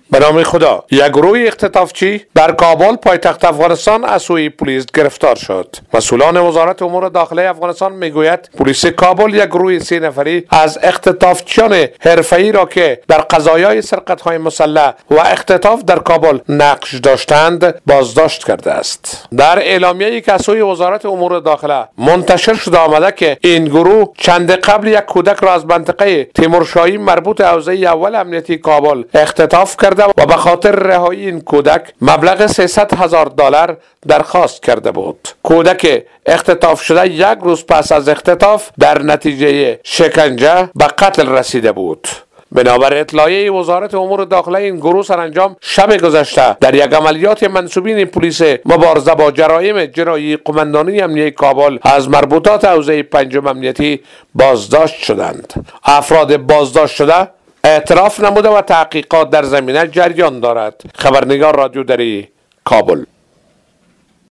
به نام خدا، یک گروه اختطافچی در کابل پایتخت افغانستان از سوی پلیس گرفتار شد. مسئولان وزارت امور داخله افغانستان میگوید پلیس کابل یک گروه 3 نفری از اختطافچیان حرفه‌ای را که در قضایای سرقت‌های مسلح و اختطاف در کابل نقش داشتند بازداشت کرده است. در اعلامیه‌ای که از سوی وزارت امور داخله منتشر شده آمده که این گروه چند قبل یک کودک را از منطقه تیمورشاهی مربوط حوزه اول امنیتی کابل اختطاف کرده و به خاطر رهایی این کودک مبلغ $300,000 درخواست کرده بود. کودک اختطاف شده یک روز پس از اختطاف در نتیجه شکنجه به قتل رسیده بود. بنابر اطلاعیه وزارت امور داخله این گروه سرانجام شب گذشته در یک عملیات منسوبین پلیس مبارزه با جرایم جنایی قماندانی امنیتی کابل از مربوطات حوزه 5 امنیتی بازداشت شدند. افراد بازداشت شده اعتراف نموده و تحقیقات در زمینه جریان دارد. خبرنگار رادیو دری کابل.